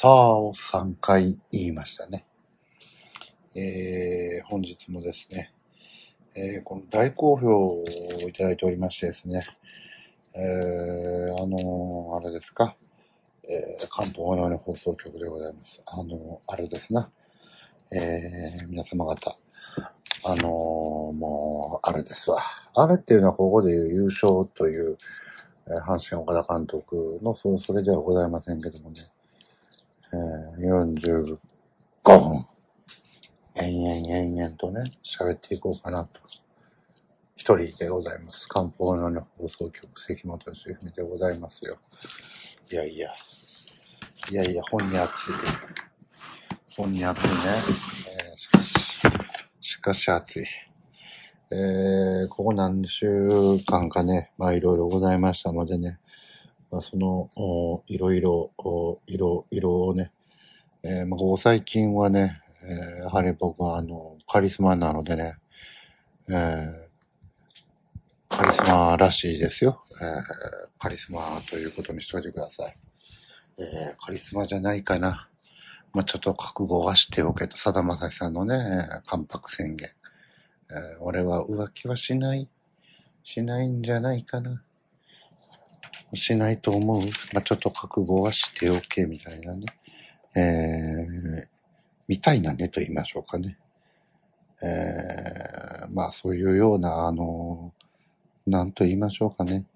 を3回言いましたね。本日もですね、この大好評をいただいておりましてですね、あれですか、関東の放送局でございます。あれですな、皆様方、もう、あれですわ。あれっていうのはここでいう優勝という、阪神岡田監督のそれではございませんけどもね、45分、延々とね、喋っていこうかなと。一人でございます。関東の放送局、関本義文でございますよ。いやいや、本に熱い。本に熱いね。しかし熱い。ここ何週間かね、まあいろいろございましたのでね、まあその、いろいろをね、まあここ最近はね、やはり僕はカリスマなのでね、カリスマらしいですよ。カリスマということにしといてください。カリスマじゃないかな。まあ、ちょっと覚悟はしておけと、さだまさしさんのね、関白宣言。俺は浮気はしないんじゃないかな。しないと思う。まあ、ちょっと覚悟はしておけ、みたいなね。みたいなねと言いましょうかね。まあ、そういうような、なんと言いましょうかね。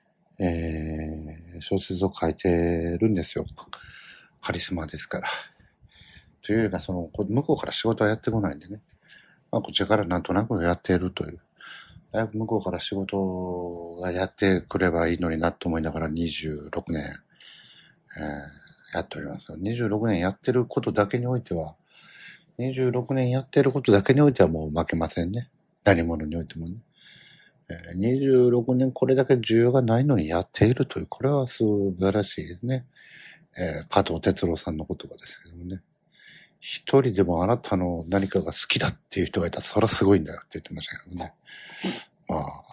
小説を書いてるんですよ。カリスマですから。というよりか、向こうから仕事はやってこないんでね。まあ、こっちからなんとなくやっているという。向こうから仕事がやってくればいいのになと思いながら26年、やっておりますよ。26年やってることだけにおいては、26年やってることだけにおいてはもう負けませんね。何者においてもね。26年これだけ需要がないのにやっているという、これは素晴らしいですね。加藤哲郎さんの言葉ですけどもね。一人でもあなたの何かが好きだっていう人がいたら、それはすごいんだよって言ってましたけどね。まあ、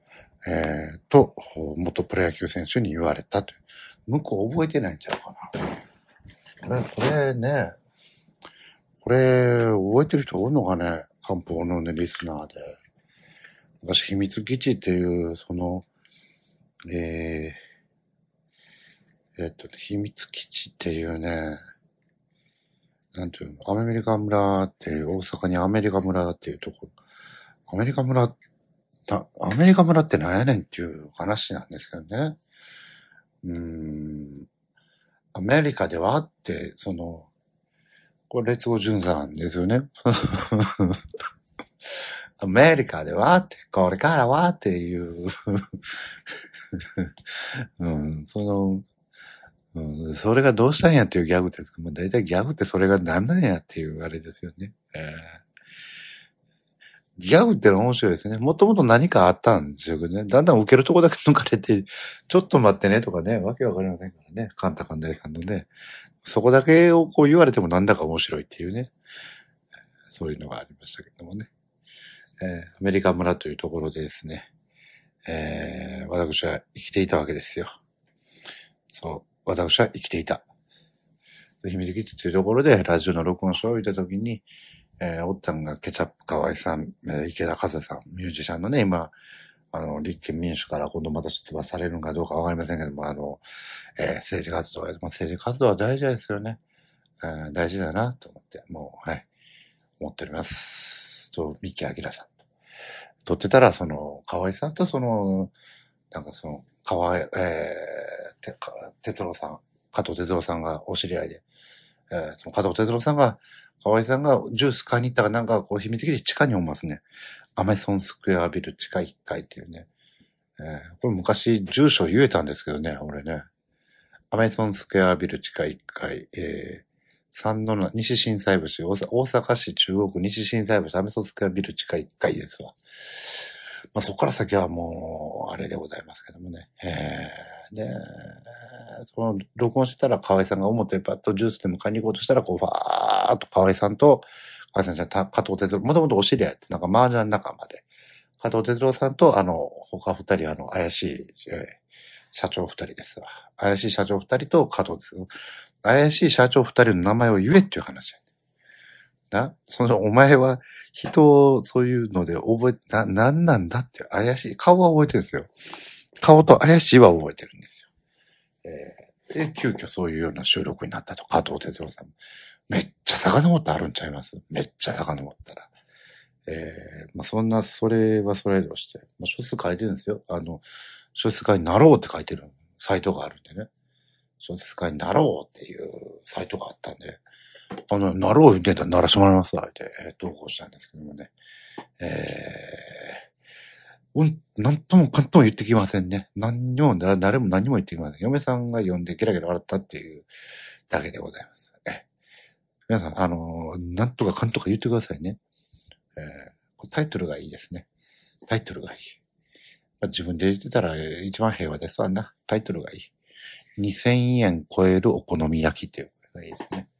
元プロ野球選手に言われたという。向こう覚えてないんちゃうかな。これね、覚えてる人おるのかね、漢方のね、リスナーで。私、秘密基地っていう、秘密基地っていうね、なんていうの、アメリカ村っていう、大阪にアメリカ村っていうところ、アメリカ村ってなんやねんっていう話なんですけどね。アメリカではって、これ、列語順算ですよね。アメリカではって、これからはっていう、それがどうしたんやっていうギャグですけど、だいたいギャグってそれが何なんやっていうあれですよね。ギャグってのは面白いですね。もともと何かあったんですよね。だんだん受けるとこだけ抜かれて、ちょっと待ってねとかね、わけわかりませんからね。カンタカンダイさんのね。そこだけをこう言われてもなんだか面白いっていうね。そういうのがありましたけどもね。アメリカ村というところでですね。私は生きていたわけですよ。そう。私は生きていた。秘密基地というところでラジオの録音書を見たときに、おったんがケチャップ河合さん、池田和さん、ミュージシャンのね、今、立憲民主から今度また出馬されるのかどうかわかりませんけども、政治活動政治活動は大事ですよね。大事だなと思って、もう、はい、思っております。と、三木明さん。撮ってたら、河合さんと河合、哲郎さん、加藤哲郎さんがお知り合いで、その加藤哲郎さんが、河合さんがジュース買いに行ったらなんかこう秘密基地地下におますね。アメソンスクエアビル地下1階っていうね。これ昔住所言えたんですけどね、俺ね。アメソンスクエアビル地下1階、西心斎橋、大阪市中央区西心斎橋、アメソンスクエアビル地下1階ですわ。まあそこから先はもう、あれでございますけどもね。で、録音してたら河合さんが表パッとジュースでも買いに行こうとしたら、こう、ファーっと河合さんと、河合さんじゃ加藤哲郎、もともとお知り合いって、なんか麻雀仲間で、加藤哲郎さんと、他二人、怪しい、社長二人ですわ。怪しい社長二人と加藤です。 怪しい社長二人の名前を言えっていう話やな。お前は人をそういうので覚え、なんなんだって怪しい。顔は覚えてるんですよ。顔と怪しいは覚えてるんですよ。で、急遽そういうような収録になったと。加藤哲郎さんも。めっちゃ遡ってあるんちゃいます？めっちゃ遡ったら。それはそれとして、小説書いてるんですよ。小説家になろうって書いてるサイトがあるんでね。小説家になろうっていうサイトがあったんで、なろう言ってたらならしてもらいますわ、って、投稿したんですけどもね。なんともかんとも言ってきませんね。誰も何も言ってきません。嫁さんが読んでゲラゲラ笑ったっていうだけでございます。皆さん、なんとかかんとか言ってくださいね。タイトルがいいですね。タイトルがいい。自分で言ってたら一番平和ですわな。タイトルがいい。2000円超えるお好み焼きっていうのがいいですね。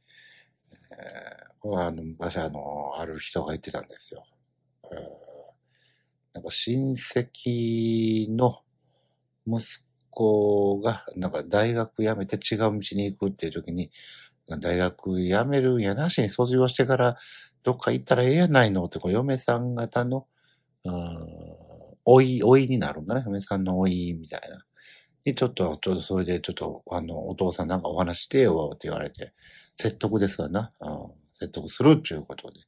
昔ある人が言ってたんですよ。なんか親戚の息子が、なんか大学辞めて違う道に行くっていう時に、大学辞めるんやなしに卒業してからどっか行ったらええやないのって、嫁さん方の、おいになるんかな、嫁さんのおいみたいな。で、ちょっとそれでお父さんなんかお話してよって言われて、説得ですわな。説得するっていうことで。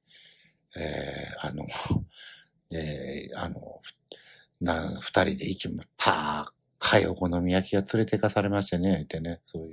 二人で行きも、高いお好み焼きが連れて行かされましてね、ってね、そういう、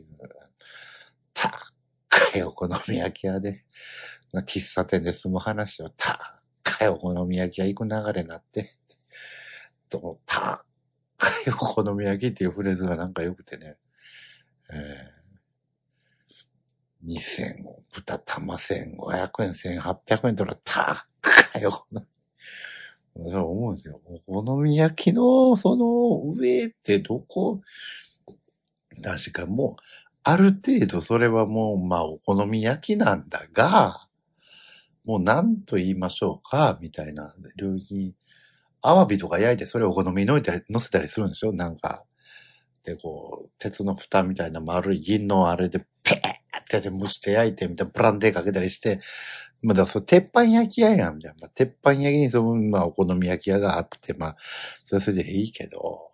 高いお好み焼き屋で、喫茶店で済む話を、高いお好み焼き屋行く流れになって、高いお好み焼きっていうフレーズがなんか良くてね、2000、豚玉1500円、1800円とか高いお好み焼き。そう思うんですよ。お好み焼きのその上ってどこ？確かもう、ある程度それはもう、お好み焼きなんだが、もう何と言いましょうか、みたいな領域。アワビとか焼いてそれをお好みに乗せたりするんでしょ？なんか。で、鉄の蓋みたいな丸い銀のあれで、ペーってやって蒸して焼いて、みたいなブランデーかけたりして、だから鉄板焼き屋やん、みたいな。鉄板焼きにお好み焼き屋があって、それでいいけど、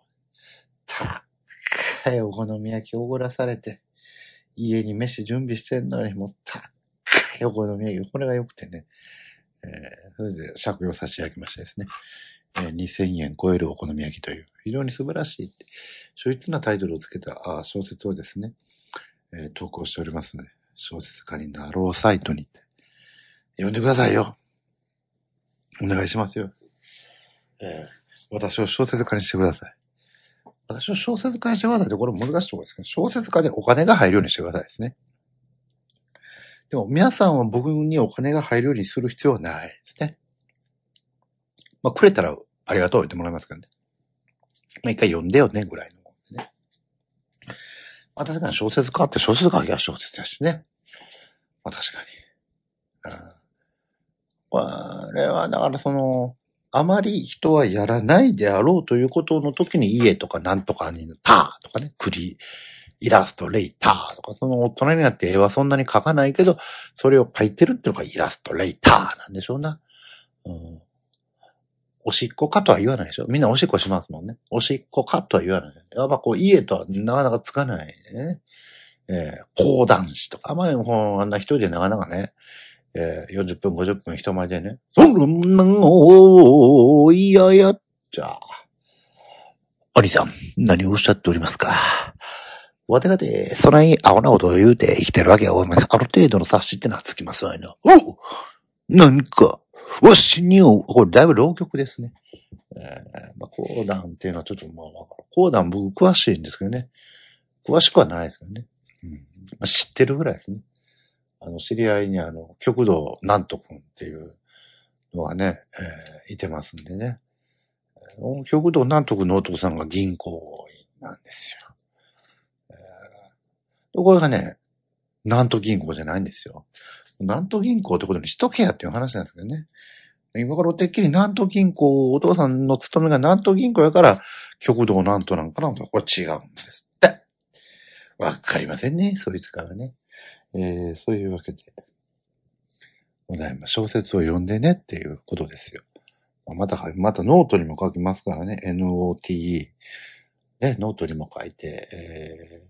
高いお好み焼きおごらされて、家に飯準備してんのに、もう高いお好み焼き、これが良くてね、それで借用差し上げましてですね、2000円超えるお好み焼きという、非常に素晴らしい、秀逸なタイトルをつけた小説をですね、投稿しておりますので、小説家になろうサイトに読んでくださいよ。お願いしますよ。私を小説家にしてください。私を小説家にしてくださいって、これ難しいところですけど、小説家でお金が入るようにしてくださいですね。でも皆さんは僕にお金が入るようにする必要はないですね。くれたらありがとう言ってもらいますからね。一回読んでよね、ぐらいのもんでね。確かに小説家って小説書きは小説だしね。確かに。これはだからあまり人はやらないであろうということの時に家とかなんとかにターとかね、イラストレーターとか、大人になって絵はそんなに描かないけど、それを描いてるっていうのがイラストレーターなんでしょうな。おしっこかとは言わないでしょ。みんなおしっこしますもんね。おしっこかとは言わない。やっぱ家とはなかなかつかないね。講談師とか、あんな一人でなかなかね、40分、50分人前でね、そんなの、いややっちゃ。兄さん、何をおっしゃっておりますか？わてがて、そない青なことを言うて生きてるわけは、ある程度の察しってのはつきますわよ。何か、わしにを、これだいぶ浪曲ですね。講談っていうのはちょっとわかる。講談僕詳しいんですけどね。詳しくはないですけどね。知ってるぐらいですね。知り合いに極道なんとくんっていうのがね、いてますんでね。極道なんとくんのお父さんが銀行員なんですよ。これがね、なんと銀行じゃないんですよ。なんと銀行ってことにしとけやっていう話なんですけどね。今からてっきりなんと銀行、お父さんの勤めがなんと銀行やから、極道なんとなんかな。これ違うんですって。わかりませんね、そいつからね。 そういうわけでございます。小説を読んでねっていうことですよ。またノートにも書きますからね。NOTE。ね、ノートにも書いて、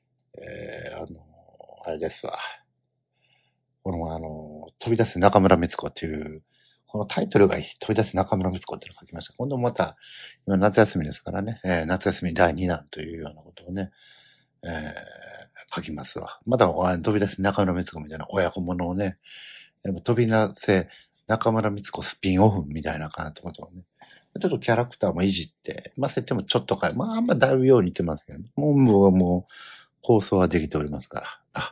あれですわ。この飛び出す中村光子っていう、このタイトルがいい。飛び出す中村光子っていうのを書きました。今度また、今夏休みですからね、夏休み第2弾というようなことをね、書きますわ。また飛び出す中村光子みたいな親子ものをね、飛び出せ中村光子スピンオフみたいな感じのことをね、ちょっとキャラクターもいじって、設定もちょっと変え、あんまだいぶよう似てますけど、もう構想はできておりますから。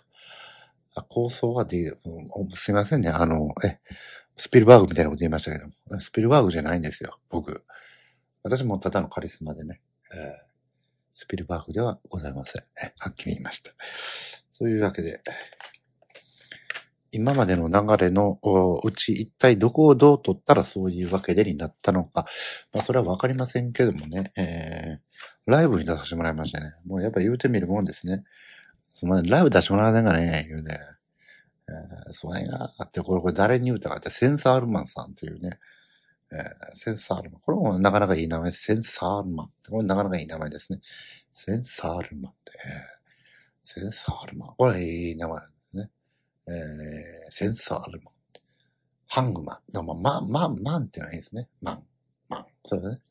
構想はできる。すいませんね。スピルバーグみたいなこと言いましたけど、スピルバーグじゃないんですよ、僕。私もただのカリスマでね。スピルバーグではございません。はっきり言いました。そういうわけで、今までの流れのうち一体どこをどう取ったらそういうわけでになったのか。それはわかりませんけどもね、ライブに出させてもらいましたね。もうやっぱり言うてみるもんですね。ライブ出してもらわないがね、言うね。それがあって、これ誰に言うたかって、センサールマンさんというね、センサールマン。これもなかなかいい名前です。センサールマン。これなかなかいい名前ですね。センサールマンって、センサールマン。これいい名前ですね。センサールマン。ハングマン。マンってのはいいですね。マン。そうですね。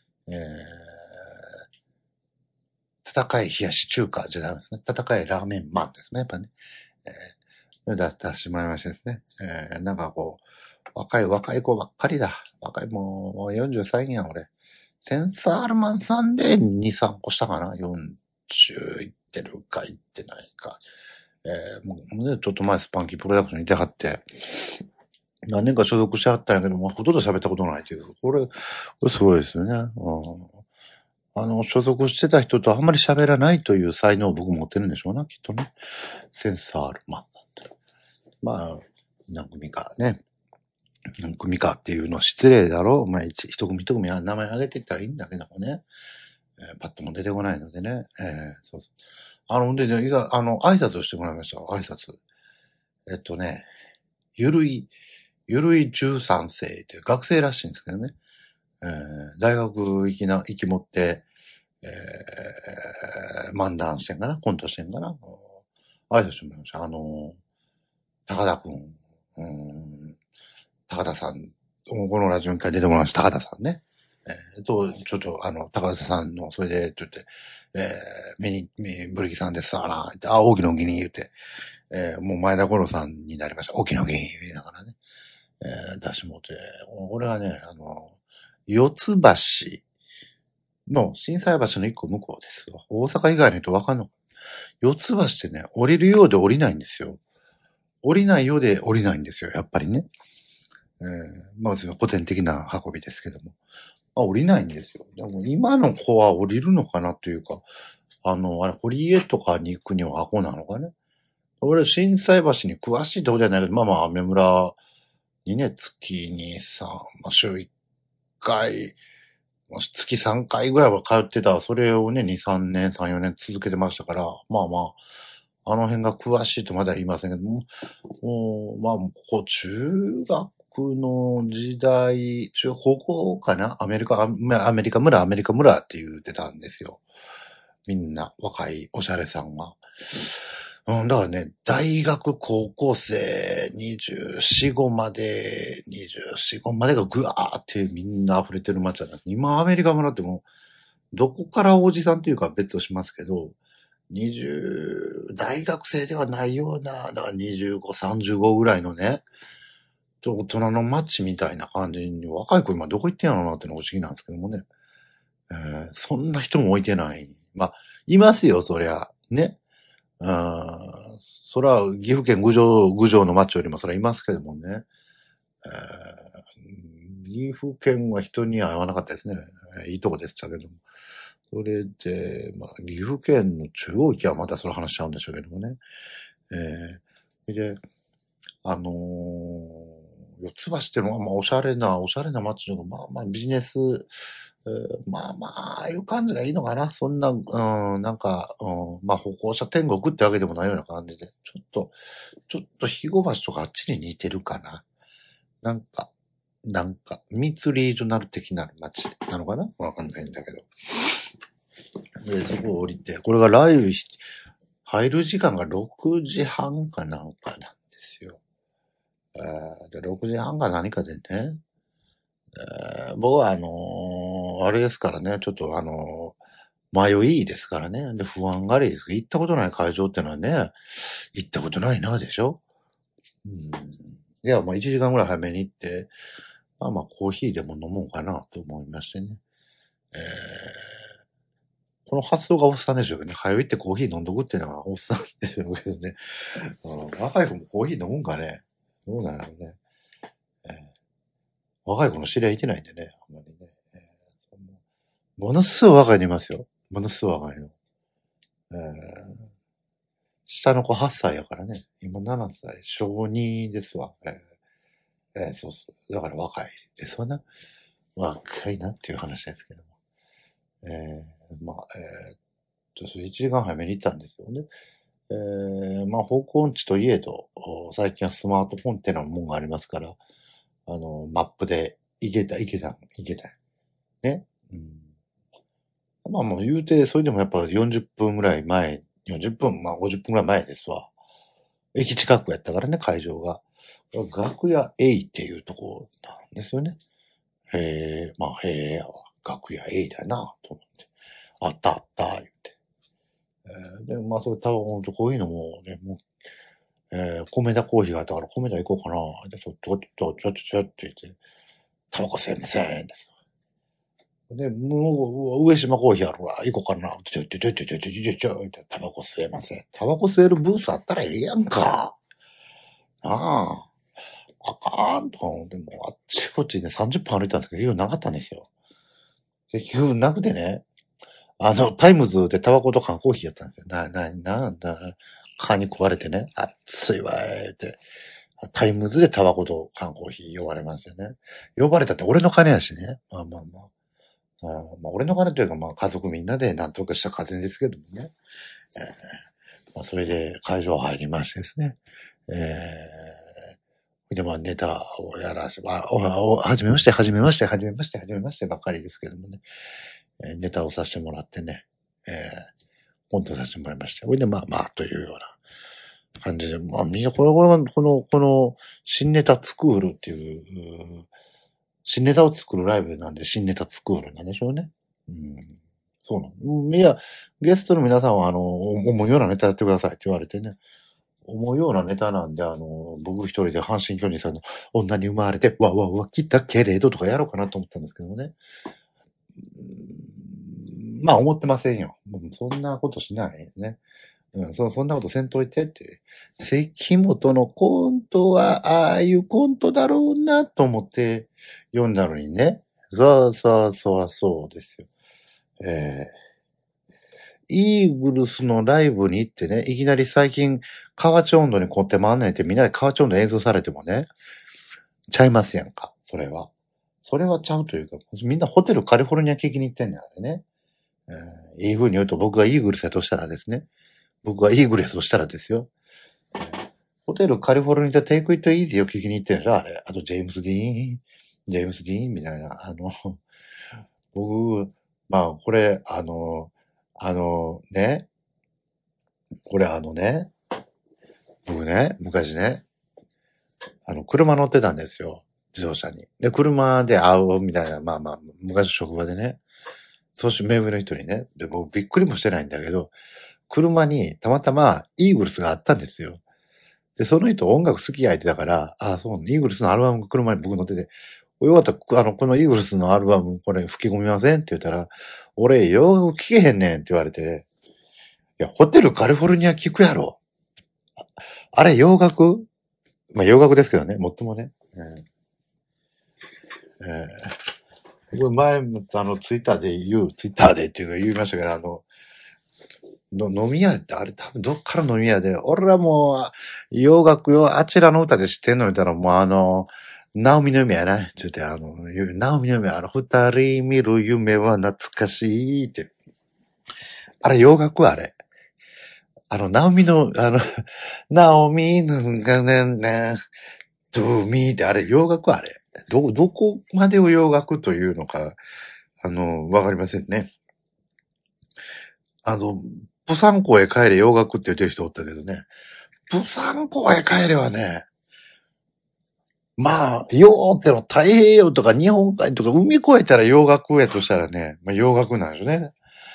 戦い冷やし中華じゃダメですね。戦いラーメンマンですね。やっぱね。出してもらいましたですね。なんかこう、若い子ばっかりだ。もう43やん、俺。センサールマンさんで2、3個したかな ?40 いってるかいってないか。もうね、ちょっと前スパンキープロダクションにいてはって、何年か所属してはったんやけど、ほとんど喋ったことないという。これすごいですよね。所属してた人とあんまり喋らないという才能を僕持ってるんでしょうな、きっとね。センサールマンなんて。何組かね。何組かっていうの失礼だろう。一組一組名前挙げていったらいいんだけどもね。パッとも出てこないのでね。そうそう。で、挨拶をしてもらいました。挨拶。ゆるい13世という学生らしいんですけどね。大学行き持って、漫談してんかなコントしてんかな挨拶してもらいました。高田くん、高田さん、このラジオに一回出てもらいました。高田さんね。ちょっと、高田さんの、それで、って言って、ブリキさんですわな、大きなお気に言って、もう前田五郎さんになりました。大きなお気に言いながらね、出してもって、俺はね、四つ橋の、震災橋の一個向こうですよ。大阪以外の人わかんのか四つ橋ってね、降りるようで降りないんですよ。降りないようで降りないんですよ、やっぱりね。古典的な運びですけども。降りないんですよ。でも今の子は降りるのかなというか、堀江とかに行くにはアホなのかね。俺、震災橋に詳しいとこじゃないけど、アメ村にね、月に週1回、月3回ぐらいは通ってた。それをね、2、3年、3、4年続けてましたから、あの辺が詳しいとまだ言いませんけども、中学の時代、高校かなアメリカ村って言ってたんですよ。みんな、若いおしゃれさんは。だからね、大学、高校生、24、5まで、24、5までがぐわーってみんな溢れてる街だな。今、アメリカ村ってもう、どこからおじさんというか別としますけど、大学生ではないような、だから25、35ぐらいのね、大人の街みたいな感じに、若い子今どこ行ってんやろうなってのが不思議なんですけどもね。そんな人も置いてない。いますよ、そりゃ。ね。そら、岐阜県郡上の町よりもそらいますけどもね。岐阜県は人には会わなかったですね。いいとこでしたけども。それで、岐阜県の中央域はまたその話しちゃうんでしょうけどもね。で、 四つ橋ってのは、まあ、おしゃれな街の、まあまあ、ビジネス、まあまあ、ああいう感じがいいのかな。そんな、なんか、まあ、歩行者天国ってわけでもないような感じで、ちょっと、肥後橋とかあっちに似てるかな。なんか、ミツリージョナル的な街なのかなわかんないんだけど。で、そこを降りて、これがライブ入る時間が6時半かなんかなんですよ。で、6時半か何かでね、僕はあれですからね、ちょっと迷いですからね。で、不安がりです。行ったことない会場ってのはね、行ったことないな、でしょ。いや、まあ1時間ぐらい早めに行って、まあまあコーヒーでも飲もうかなと思いましてね。この発想がおっさんでしょうけどね。早行ってコーヒー飲んどくっていうのがおっさんでしょうけどね。若い子もコーヒー飲むんかね。どうなんやろうね。若い子の知り合いいてないんでね。あんまりね。ものすごい若いのいますよ。ものすごい若いの。下の子8歳やからね。今7歳。小2ですわ。そうそう。だから若いですわな。若いなっていう話ですけども。まあ、それ1時間早めに行ったんですよね。まあ、方向音痴といえど、最近はスマートフォンってのもんがありますから、マップで行けた。ね。まあもう言うて、それでもやっぱ40分ぐらい前、40分、まあ50分ぐらい前ですわ。駅近くやったからね、会場が。楽屋 A っていうとこなんですよね。まあ楽屋 A だな、と思って。あった、言って。で、まあそれ多分こういうのもね、もう、米田コーヒーがあったから米田行こうかな。で、ちょって言って、タバコ吸えませんです。で、もう、上島コーヒーあるわ。行こうかな。タバコ吸えません。タバコ吸えるブースあったらええやんか。あかんとか思って、もうあっちこっちね、30分歩いたんですけど、結局なかったんですよ。結局なくてね、タイムズでタバコと缶コーヒーやったんですよ。なんだ、蚊に食われてね、熱いわーって。タイムズでタバコと缶コーヒー呼ばれましたね。呼ばれたって俺の金やしね。まあ。まあ俺の金というかまあ家族みんなでなんとかした風ですけどもね。まあそれで会場入りましてですね。でまあネタをやらせ、はじめましてばっかりですけどもね。ネタをさせてもらってね。コントさせてもらいました。それでまあというような感じで、まあみんなこの新ネタスクールっていう、新ネタを作るライブなんで新ネタスクールなんでしょうね。そうなの。いや、ゲストの皆さんは思うようなネタやってくださいって言われてね。思うようなネタなんで、僕一人で阪神巨人さんの女に生まれて、来たけれどとかやろうかなと思ったんですけどもね。まあ思ってませんよ。そんなことしないね。そんなことせんといてって。関本のコントは、ああいうコントだろうなと思って読んだのにね。そうですよ。イーグルスのライブに行ってね、いきなり最近、河内温度に凝って回んないってみんなで河内温度演奏されてもね、ちゃいますやんか、それは。それはちゃうというか、みんなホテルカリフォルニア聞きに行ってんねん、あれね。いい風に言うと僕がイーグルスやとしたらですね。僕がイーグルスとしたらですよ。ホテルカリフォルニアテイクイットイージーを聞きに行ってるんでしょあれ。あとジェームス・ディーンみたいな。僕、まあ、これ、ね、これ僕ね、昔ね、車乗ってたんですよ。自動車に。で、車で会うみたいな、まあ、昔職場でね。そして目上の人にね。で、僕びっくりもしてないんだけど、車にたまたまイーグルスがあったんですよ。で、その人音楽好き相手だから、そう、イーグルスのアルバムが車に僕乗ってて、よかったら、このイーグルスのアルバム、これ吹き込みませんって言ったら、俺、洋楽聴けへんねんって言われて、いや、ホテルカリフォルニア聞くやろ。あれ、洋楽まあ、洋楽ですけどね、もっともね。これ前もツイッターでっていうか言いましたけど、飲み屋ってあれ多分どっから飲み屋で、俺らもう洋楽よ、あちらの歌で知ってんの言ったらもうナオミの夢やな。ちょっとナオミの夢、二人見る夢は懐かしいって。あれ、洋楽あれ。ナオミの、ナオミのがね、ドゥーミーってあれ、洋楽あれ。どこまでを洋楽というのか、わかりませんね。プサン港へ帰れ洋楽って言ってる人おったけどね。プサン港へ帰れはね、まあ、洋っての太平洋とか日本海とか海越えたら洋楽やとしたらね、まあ洋楽なんですよね。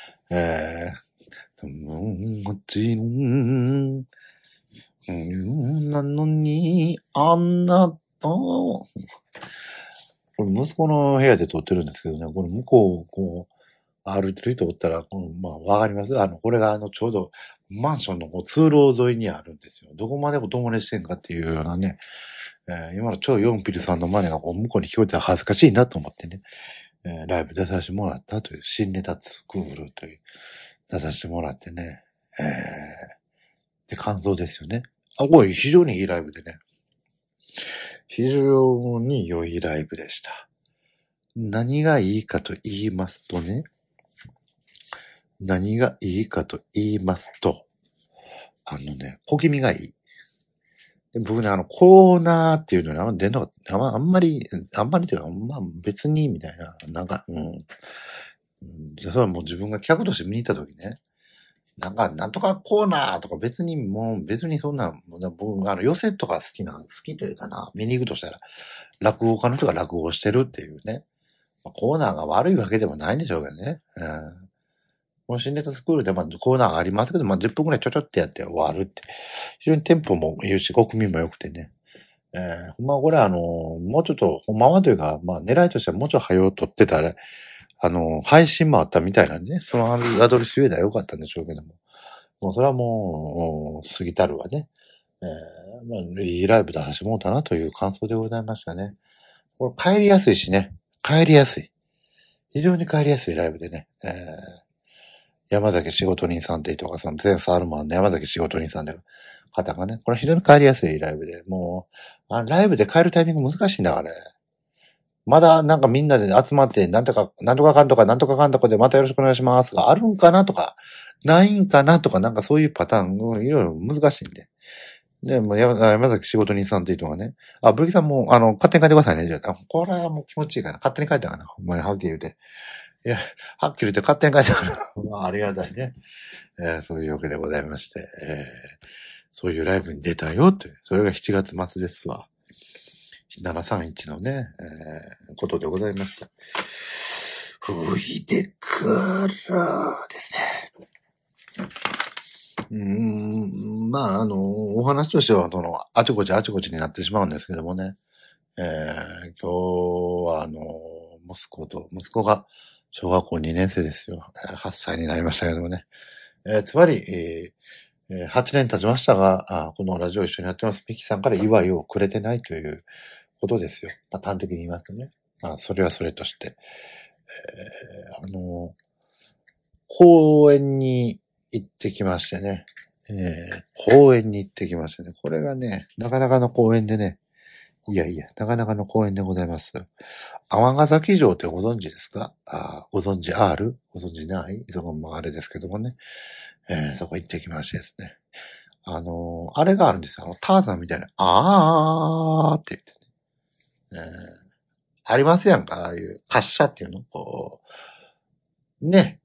もちろん、なのに、あなたを、これ息子の部屋で撮ってるんですけどね、これ向こう、こう、歩いてる人おったら、まあ、わかります。これがちょうど、マンションのこう通路沿いにあるんですよ。どこまでも友達してんかっていうようなね、今の超ヨンピルさんの真似がこう向こうに聞こえたら恥ずかしいなと思ってね、ライブ出させてもらったという、新ネタスクールという、出させてもらってね、で、感想ですよね。これ非常にいいライブでね、非常に良いライブでした。何がいいかと言いますとね、小気味がいい。で僕ね、コーナーっていうのに出んのあんまりというか、まあ別に、みたいな、なんか、それはもう自分が客として見に行った時ね、なんとかコーナーとか別にそんな、僕、寄せとか好きというかな、見に行くとしたら、落語家の人が落語してるっていうね、コーナーが悪いわけでもないんでしょうけどね。この新ネタスクールでコーナーがありますけど、10分くらいちょちょってやって終わるって。非常にテンポもいいし、国民も良くてね。これもうちょっと、ほんまはというか、狙いとしてはもうちょっと早う撮ってたら、配信もあったみたいなんでね、そのアドレス言えたらよかったんでしょうけども。もうそれはもう、過ぎたるわね。いいライブ出してもうたなという感想でございましたね。これ帰りやすいしね。帰りやすい。非常に帰りやすいライブでね。山崎仕事人さんっていうとか、その前サルマンの山崎仕事人さんで方がね、これ非常に帰りやすいライブで、もう、ライブで帰るタイミング難しいんだからね。まだなんかみんなで集まって、なんとかかんとか、なんとかかんとかでまたよろしくお願いしますがあるんかなとか、ないんかなとか、なんかそういうパターン、いろいろ難しいんで。で、もう山崎仕事人さんっていう人がね、ブルキさんも、勝手に書いてくださいね。じゃあ、これはもう気持ちいいかな。勝手に書いたかな。ほんまにはっきり言うて。いや、はっきり言って勝手に書いたから。ありがたいね。そういうわけでございまして、そういうライブに出たよという、それが7月末ですわ。731のね、ことでございました。吹いてからですね。お話としては、あちこちになってしまうんですけどもね。今日は、息子が小学校2年生ですよ。8歳になりましたけどもね。つまり、8年経ちましたが、このラジオ一緒にやってます、ミキさんから祝いをくれてないということですよ。端的に言いますとね。それはそれとして。公園に行ってきましてね。公園に行ってきましたね。これがね、なかなかの公園でね。なかなかの公園でございます。尼崎城ってご存知ですか？ご存知ある？ご存知ない？そこもあれですけどもね。そこ行ってきましてですね。あれがあるんですよ。ターザンみたいな、って言ってね。ありますやんか、ああいう滑車っていうのこう、ね。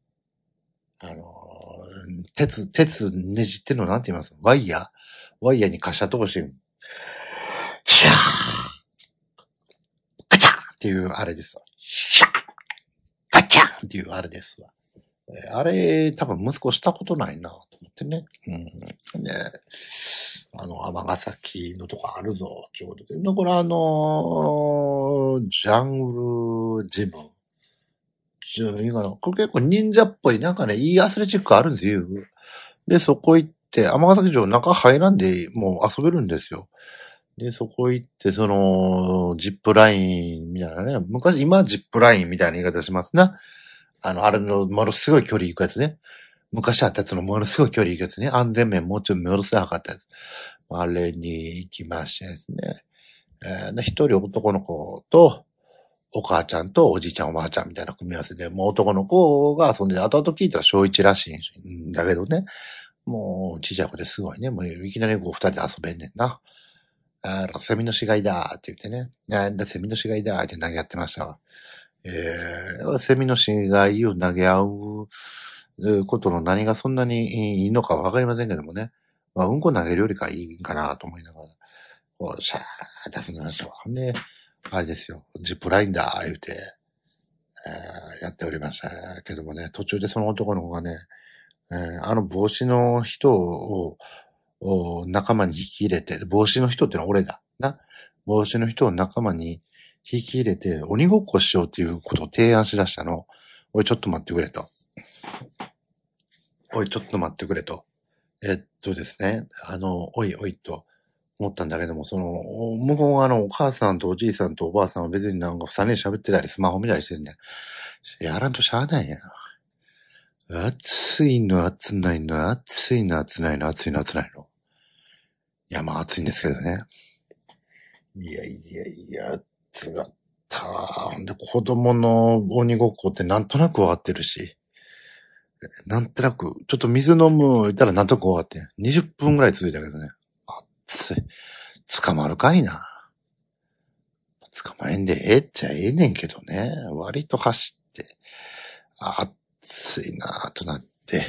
鉄ねじってるのなんて言います？ワイヤーに滑車通してる。シャーガチャンっていうあれですわ。シャーガチャンっていうあれですわ。あれ、多分息子したことないなと思ってね。で、尼崎のとこあるぞ、ちょうどで。だからジャングルジム。これ結構忍者っぽい、なんかね、いいアスレチックあるんですよ。で、そこ行って、尼崎城中入らんでもう遊べるんですよ。で、そこ行って、ジップラインみたいなね。今ジップラインみたいな言い方しますな。あれのものすごい距離行くやつね。昔あったやつのものすごい距離行くやつね。安全面もうちょいものすごい測ったやつ。あれに行きましてですね。 で一人男の子と、お母ちゃんとおじいちゃんおばあちゃんみたいな組み合わせで、もう男の子が遊んで、後々聞いたら小一らしいんだけどね。もう、ちっちゃい子ですごいね。もういきなりこう二人で遊べんねんな。セミの死骸だーって言ってね。セミの死骸だーって投げ合ってましたわ。セミの死骸を投げ合うことの何がそんなにいいのかわかりませんけどもね。まあ、うんこ投げるよりかいいんかなと思いながら、こう、シャーって遊んでましたわ。で、あれですよ。ジップラインだー言うて、やっておりましたけどもね、途中でその男の子がね、帽子の人を仲間に引き入れて、帽子の人ってのは俺だ。な。帽子の人を仲間に引き入れて、鬼ごっこしようっていうことを提案しだしたの。おい、ちょっと待ってくれと。おい、ちょっと待ってくれと。ですね、おいおいと思ったんだけども、向こう側のお母さんとおじいさんとおばあさんは別になんか二人で喋ってたりスマホ見たりしてんねん。やらんとしゃあないやん。暑いの、暑ないの、暑いの、暑ないの、暑いの、暑ないの。いや、まあ暑いんですけどね。いやいやいや、暑かった。ほんで、子供の鬼ごっこってなんとなく終わってるし、なんとなく、ちょっと水飲む、言ったらなんとなく終わって、20分ぐらい続いたけどね。暑い。捕まるかいな。捕まえんでええっちゃええねんけどね。割と走って、暑いなぁとなって。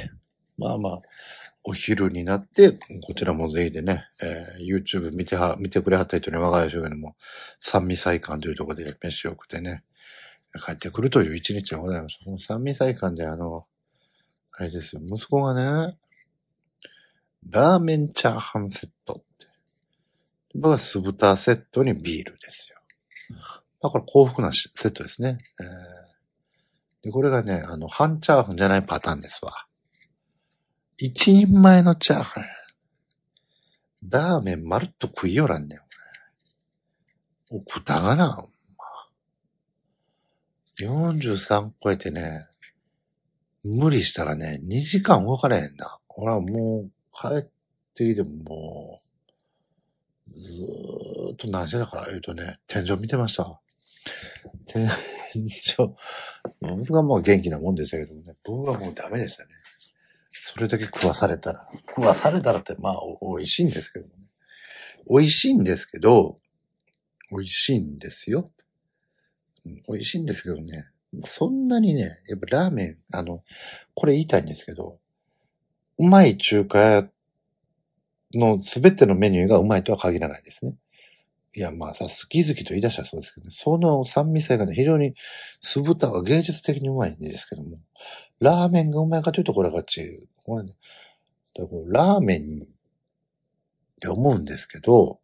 まあまあ、お昼になって、こちらもぜひでね、YouTube 見てくれはった人にはわかるでしょうけども、三味祭館というところで飯を食ってね、帰ってくるという一日でございました。この三味祭館であれですよ、息子がね、ラーメンチャーハンセットって。僕は酢豚セットにビールですよ。だから幸福なセットですね。で、これがね、半チャーハンじゃないパターンですわ。一人前のチャーハン。ラーメンまるっと食いよらんねん。食ったがな。43超えてね、無理したらね、2時間動かれへんな。俺はもう、帰ってきてもう、ずーっと何してたか言うとね、天井見てました。天井、息子はもう元気なもんでしたけどもね、僕はもうダメでしたね。それだけ食わされたらって、まあ、美味しいんですけどね。美味しいんですけど、美味しいんですよ。美味しいんですけどね、そんなにね、やっぱラーメン、これ言いたいんですけど、うまい中華屋のすべてのメニューがうまいとは限らないですね。いや、まあさ、好き好きと言い出したらそうですけどね、その三味線がね、非常に酢豚が芸術的にうまいんですけども、ラーメンがうまいかというとこれが違う。これね、ラーメンって思うんですけど、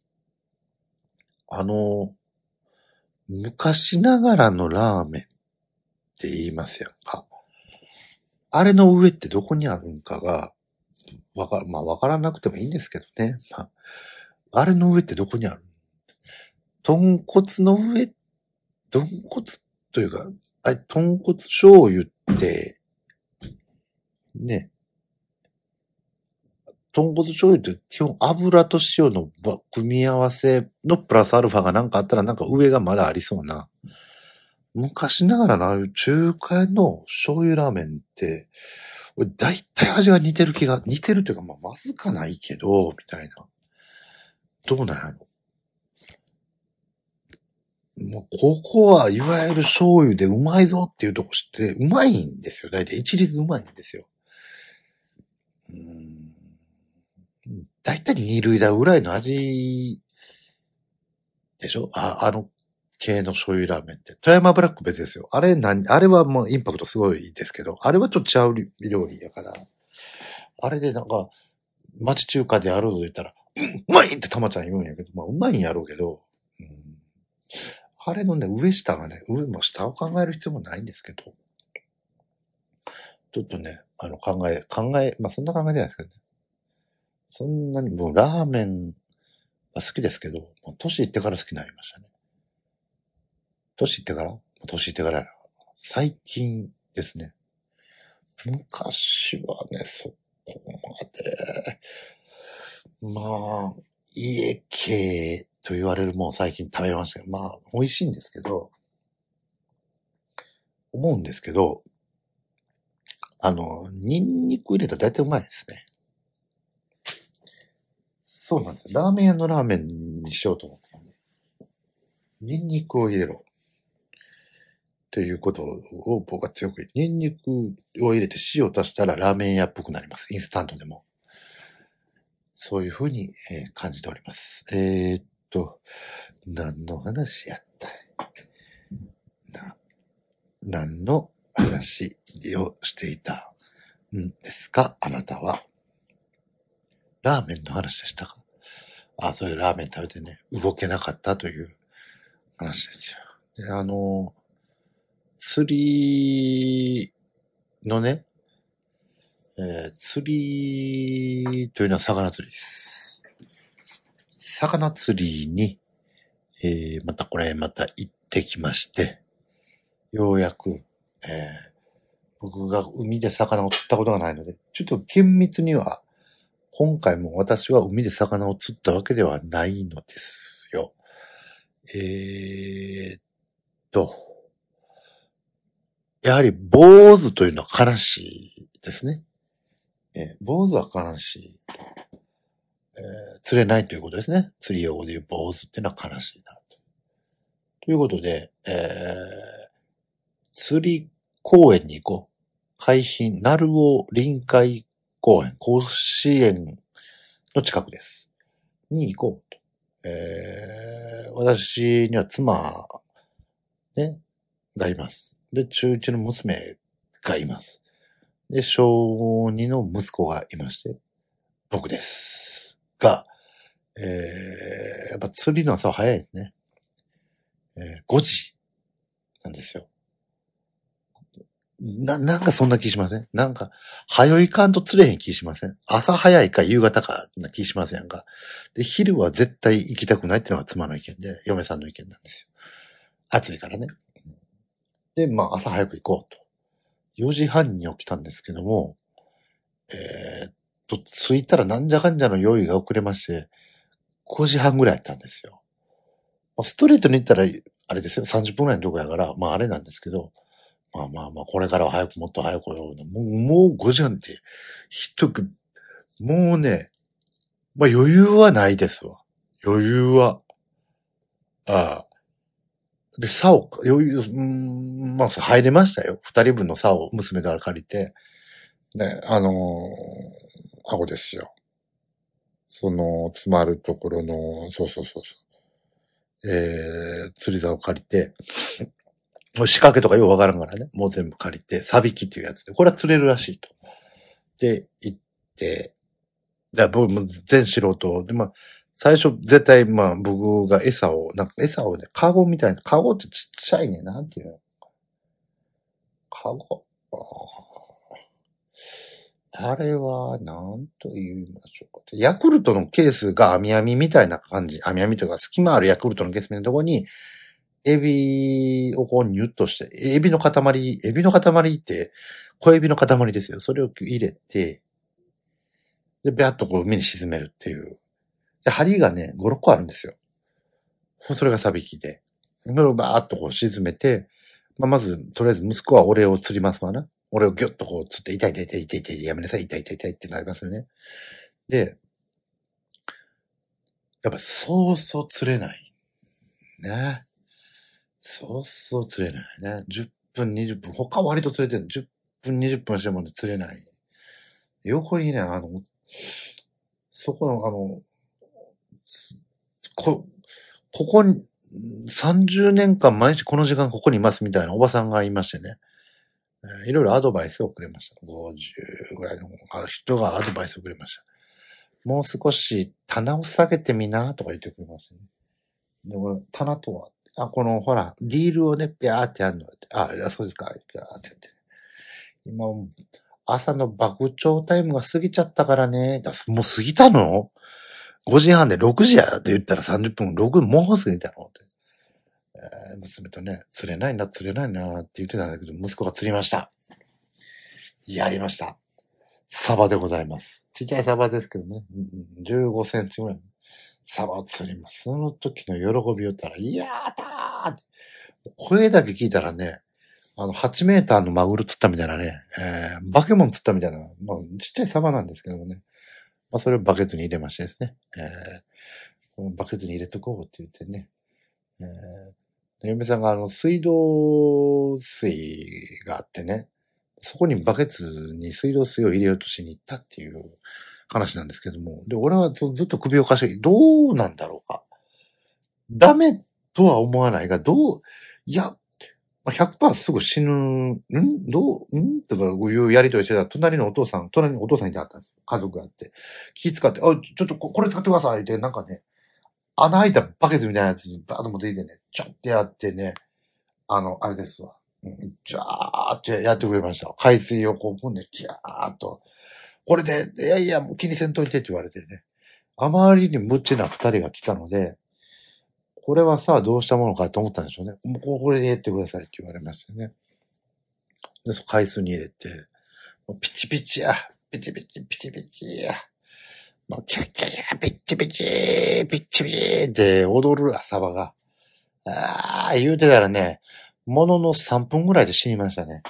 昔ながらのラーメンって言いますやんか。あれの上ってどこにあるんかが、まあわからなくてもいいんですけどね。まあ、あれの上ってどこにある？豚骨の上、豚骨というか、豚骨醤油って、ね、豚骨醤油って基本油と塩の組み合わせのプラスアルファがなんかあったらなんか上がまだありそうな。昔ながらのああいう中華の醤油ラーメンって、だいたい味が似てるというか、まあ、まずかないけど、みたいな。どうなんやろ。もう、ここはいわゆる醤油でうまいぞっていうとこ知って、うまいんですよ。だいたい一律うまいんですよ。だいたい二類だぐらいの味でしょ？系の醤油ラーメンって。富山ブラック別ですよ。あれはもうインパクトすごいですけど、あれはちょっとちゃう料理やから、あれでなんか、町中華であると言ったら、うまいってたまちゃん言うんやけど、まあうまいんやろうけど、あれのね、上下がね、上も下を考える必要もないんですけど、ちょっとね、まあそんな考えてないですけどね。そんなにもうラーメンは好きですけど、もう年いってから好きになりましたね。年いってからやな。最近ですね。昔はね、そこまで、まあ、家系と言われるもん最近食べましたけど、まあ、美味しいんですけど、思うんですけど、ニンニク入れたら大体うまいですね。そうなんですよ。ラーメン屋のラーメンにしようと思ってね。ニンニクを入れろ。っていうことを僕は強く言う。ニンニクを入れて塩を足したらラーメン屋っぽくなります。インスタントでも。そういうふうに、感じております。何の話やった何の話をしていたんですかあなたは。ラーメンの話でしたか？あ、そういうラーメン食べてね、動けなかったという話ですよ。で、釣りのね、釣りというのは魚釣りです。魚釣りに、また行ってきまして、ようやく、僕が海で魚を釣ったことがないので、ちょっと厳密には、今回も私は海で魚を釣ったわけではないのですよ。やはり坊主というのは悲しいですね。坊主は悲しい。釣れないということですね。釣り用語で言う坊主っていうのは悲しいなと。ということで、釣り公園に行こう。海浜、鳴尾臨海公園、甲子園の近くです。に行こうと。私には妻、ね、がいます。で、中1の娘がいます。で、小2の息子がいまして、僕です。が、やっぱ釣りの朝は早いですね。5時なんですよ。なんかそんな気しません？なんか、早いかんと釣れへん気しません？朝早いか夕方かな気しませんか？で、昼は絶対行きたくないっていうのが妻の意見で、嫁さんの意見なんですよ。暑いからね。で、まあ朝早く行こうと。4時半に起きたんですけども、着いたらなんじゃかんじゃの用意が遅れまして、5時半ぐらいやったんですよ。ストレートに言ったら、あれですよ、30分ぐらいのとこやから、まああれなんですけど、まあ、これからはもっと早く来よう。もう5時半って、もうね、まあ余裕はないですわ。余裕は。ああ。で、余裕、まあ入れましたよ。2人分の竿を娘から借りて、ね、あごですよ。詰まるところの、そう。釣り竿を借りて、仕掛けとかよくわからんからね。もう全部借りて、サビキっていうやつで、これは釣れるらしいと。で、行って、僕も全素人で、まあ、最初絶対、まあ、僕が餌をね、カゴみたいな、カゴってちっちゃいね、なんていうの？カゴ。あれは、なんと言いましょうか。ヤクルトのケースが網網みたいな感じ。網網というか、隙間あるヤクルトのケースみたいなところに、エビをこうニュッとして、エビの塊って、小エビの塊ですよ。それを入れて、で、ビャッとこう海に沈めるっていう。で、針がね、5、6個あるんですよ。それがサビキで。それをバーッとこう沈めて、まず、とりあえず息子は俺を釣りますわな。俺をギュッとこう釣って、痛い、やめなさい、痛いってなりますよね。で、やっぱそうそう釣れない。ね。そうそう釣れないね。10分、20分。他割と釣れてる。10分、20分してもね、釣れない。横にね、そこの、こ、ここに、30年間毎日この時間ここにいますみたいなおばさんがいましてね。いろいろアドバイスをくれました。50ぐらいの人がアドバイスをくれました。もう少し棚を下げてみなとか言ってくれましたね。で、これ棚とは、このほら、リールをね、ピャーってやるのって、そうですか、ピャーってやって。今、朝の爆釣タイムが過ぎちゃったからね。もう過ぎたの？ 5 時半で6時やって言ったら30分、6、もう過ぎたのって。娘とね、釣れないなって言ってたんだけど、息子が釣りました。やりました。サバでございます。ちっちゃいサバですけどね。15センチぐらい。 サバ釣ります。その時の喜びを言ったら、やったーって。声だけ聞いたらね、8メーターのマグロ釣ったみたいなね、バケモン釣ったみたいな、まあ、ちっちゃいサバなんですけどもね。まあ、それをバケツに入れましてですね。このバケツに入れとこうって言ってね。嫁さんが水道水があってね、そこにバケツに水道水を入れようとしに行ったっていう話なんですけども。で、俺はずっと首をかしげ、どうなんだろうか。ダメとは思わないが、いや、100% すぐ死ぬ、とかいうやりとりしてたら、隣にお父さんいてあったんですよ。家族があって。気使って、ちょっとこれ使ってくださいって、なんかね、穴開いたバケツみたいなやつにバーッと持ってきてね、ちょってやってね、あれですわ。ジャーってやってくれました。海水をこう汲んで、ジャーっと。これで、いや、もう気にせんといてって言われてね。あまりに無知な二人が来たので、これはさ、どうしたものかと思ったんでしょうね。もうこれでやってくださいって言われましたね。で、海水に入れて、ピチピチや、ピチピチ、ピチピチや、もうキャッキャや、ピチピチ、ピチピチって踊るサバが、言うてたらね、ものの3分ぐらいで死にましたね。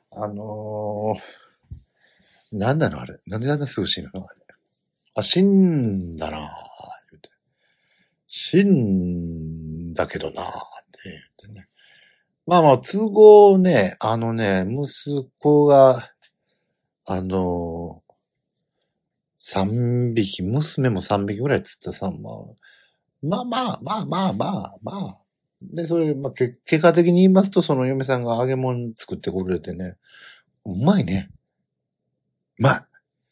なんなのあれ。なんであんなすぐ死ぬのあれ。死んだなぁ、言うて。死んだけどなぁ、って言ってね。まあまあ、都合ね、息子が、3匹、娘も3匹ぐらい釣ったさ、まあ。で、それ、結果的に言いますと、その嫁さんが揚げ物作ってくれてね、うまいね。うまい。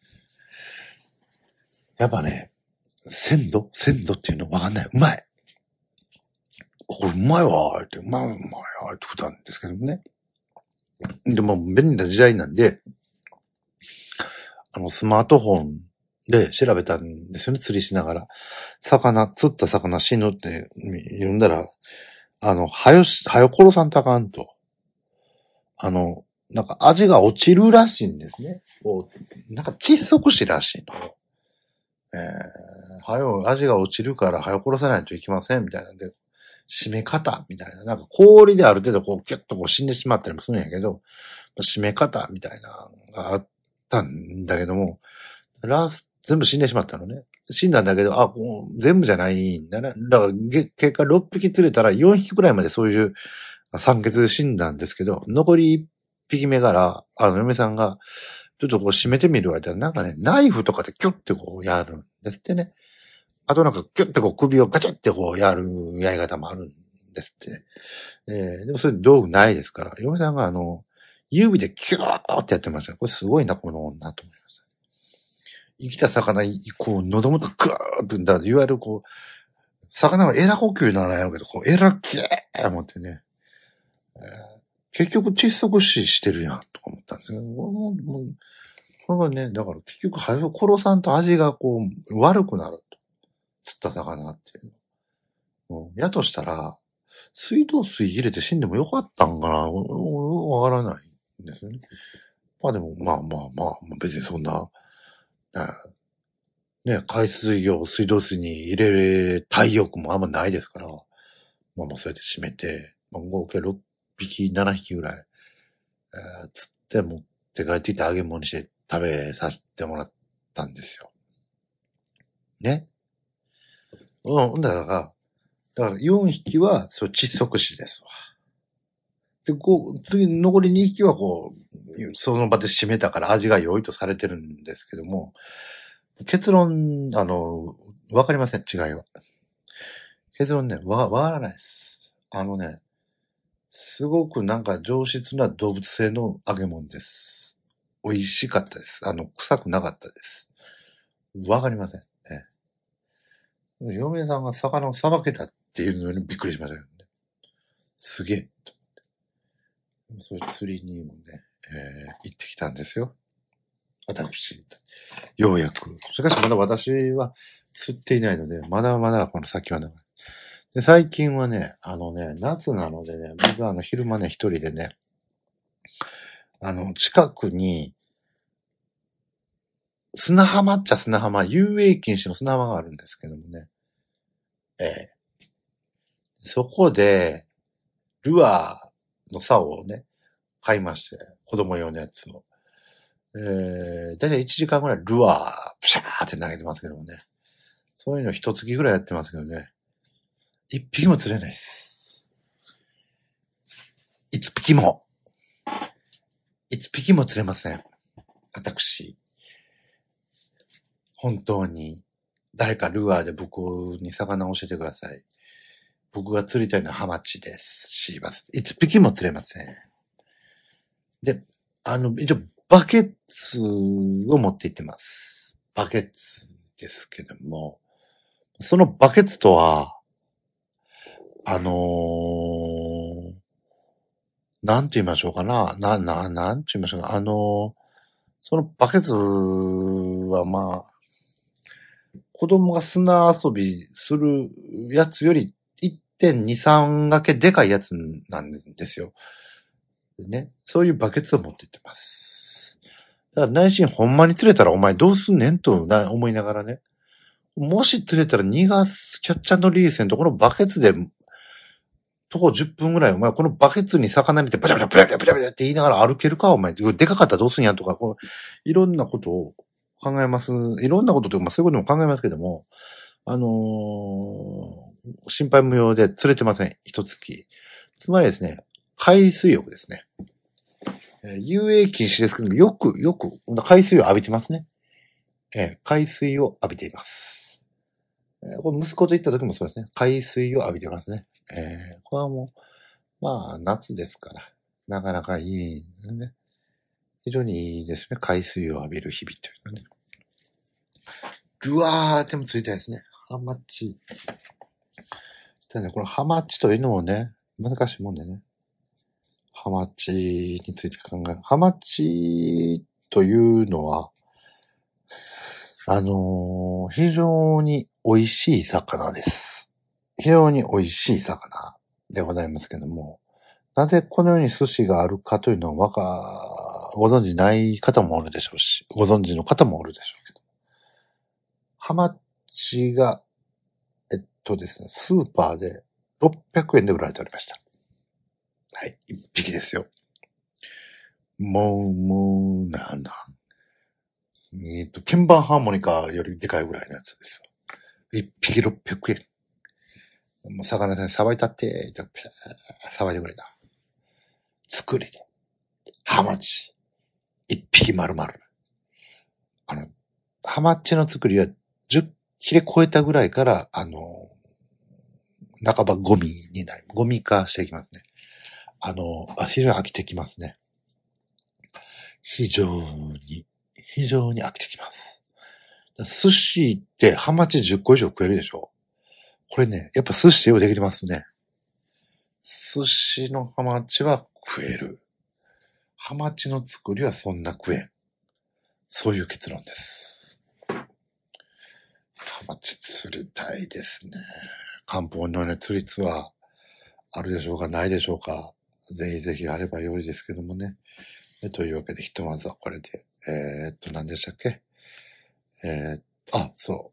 やっぱね、鮮度っていうのわかんない。うまい。これうまいわーって、うまいわーって言ったんですけどもね。でも、便利な時代なんで、スマートフォンで調べたんですよね、釣りしながら。釣った魚死ぬって言うんだら、はよ殺さんとあかんと。なんか味が落ちるらしいんですね。なんか窒息死らしいの。味が落ちるからはよ殺さないといけません、みたいなんで、締め方、みたいな。なんか氷である程度キュッと死んでしまったりもするんやけど、締め方、みたいなのがあったんだけども、全部死んでしまったのね。死んだんだけど、もう全部じゃないんだね。だから、結果6匹釣れたら4匹くらいまでそういう酸欠で死んだんですけど、残り1匹目から、嫁さんが、ちょっと締めてみるわ、なんかね、ナイフとかでキュッてやるんですってね。あとなんかキュッて首をガチャってやるやり方もあるんですって。でもそれ道具ないですから、嫁さんが指でキューってやってました。これすごいな、この女と思いました。生きた魚、喉元グーって、いわゆる魚はエラ呼吸ならやるけど、エラキャー持ってね、結局窒息死してるやん、とか思ったんですよ。これがね、だから結局、殺さんと味が悪くなると。釣った魚っていうの。やとしたら、水道水入れて死んでもよかったんかなわからないんですよね。まあでも、別にそんな、海水を水道水に入れる体力もあんまないですから、そうやって締めて、合計6匹、7匹ぐらい、釣って持って帰ってきて揚げ物にして食べさせてもらったんですよ。ね。だから4匹は、窒息死ですわ。で、次、残り2匹はその場で締めたから味が良いとされてるんですけども、結論、わかりません、違いは。結論ね、わからないです。すごくなんか上質な動物性の揚げ物です。美味しかったです。臭くなかったです。わかりません。嫁さんが魚をさばけたっていうのにびっくりしましたけどね。すげえ。そういう釣りにもね、行ってきたんですよ。私、ようやく。しかしまだ私は釣っていないので、まだまだこの先は長い。で、最近はね、夏なのでね、僕は昼間ね、一人でね、近くに、砂浜遊泳禁止の砂浜があるんですけどもね、 そこで、ルアーの竿をね、買いまして、子供用のやつを。だいたい1時間ぐらいルアー、プシャーって投げてますけどもね。そういうの一月ぐらいやってますけどね。一匹も釣れないです。一匹も釣れません。私。本当に。誰かルアーで僕に魚を教えてください。僕が釣りたいのはハマチです。シーバス。一匹も釣れません。で、一応、バケツを持って行ってます。バケツですけども、そのバケツとは、なんて言いましょうかな。なんて言いましょうか。そのバケツはまあ、子供が砂遊びするやつより1.2、3掛けでかいやつなんですよ。ね。そういうバケツを持ってってます。だから内心ほんまに釣れたらお前どうすんねんと思いながらね。もし釣れたら逃がすキャッチャーリリースのところバケツで、徒歩10分ぐらいお前このバケツに魚入れてバチャバチャバチャバチャバチャって言いながら歩けるかお前。でかかったらどうすんやとか、いろんなことを考えます。いろんなことというか、そういうことも考えますけども、心配無用で釣れてません。一月。つまりですね、海水浴ですね。遊泳禁止ですけども、よく、海水を浴びてますね。海水を浴びています。これ息子と行った時もそうですね。海水を浴びてますね。これはもう、まあ、夏ですから、なかなかいい、ね。非常にいいですね。海水を浴びる日々というのはね。ルアーでもついたいですね。ハマチ。ただね、このハマチというのもね、難しいもんでね。ハマチについて考える。ハマチというのは、非常に美味しい魚です。非常に美味しい魚でございますけども、なぜこのように寿司があるかというのはご存知ない方もおるでしょうし、ご存知の方もおるでしょうけど。ハマチが、ですね、スーパーで600円で売られておりました。はい、一匹ですよ。鍵盤ハーモニカよりでかいぐらいのやつですよ。一匹600円。もう魚さんにさばいたって、さばいてくれた。作りで。ハマチ。一匹丸々。ハマチの作りは10切れ超えたぐらいから、半ばゴミになる。ゴミ化していきますね。非常に飽きてきますね。非常に飽きてきます。寿司ってハマチ10個以上食えるでしょ？これね、やっぱ寿司ようできてますね。寿司のハマチは食える。ハマチの作りはそんな食えん。そういう結論です。ハマチ釣りたいですね。漢方のね、釣りツアーあるでしょうか、ないでしょうか。ぜひぜひあればよいですけどもね。というわけで、ひとまずはこれで、何でしたっけ？そう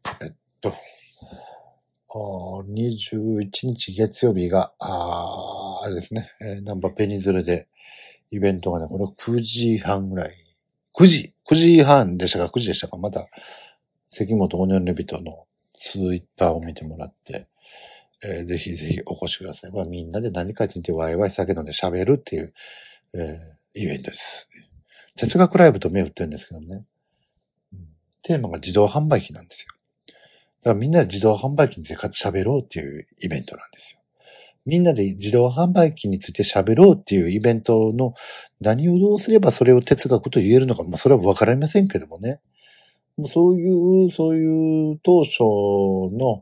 。21日月曜日が、あれですね、ナンバーペニズルでイベントがね、これ9時半ぐらい。9時半でしたか ?9 時でしたか？また、関本オニオンレビトのツイッターを見てもらって、ぜひぜひお越しください。みんなで何かについてワイワイ酒飲んで喋るっていう、イベントです。哲学ライブと銘打ってるんですけどね。テーマが自動販売機なんですよ。だからみんなで自動販売機について喋ろうっていうイベントなんですよ。みんなで自動販売機について喋ろうっていうイベントの何をどうすればそれを哲学と言えるのか、それはわかりませんけどもね。もうそういう当初の、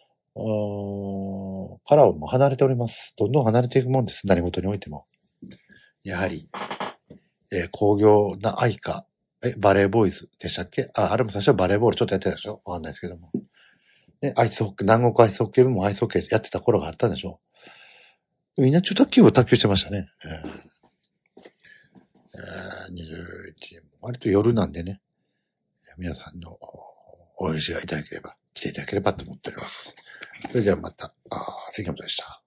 からはもう離れております。どんどん離れていくもんです。何事においても。やはり、工業な愛か、バレーボーイズでしたっけ？あれも最初はバレーボールちょっとやってたでしょ？わかんないですけども。ね、アイスホッケー、南国アイスホッケー部もアイスホッケーやってた頃があったんでしょ？みんな中卓球部卓球してましたね。21時、割と夜なんでね、皆さんのお許しがいただければ来ていただければと思っております。それではまた、関本でした。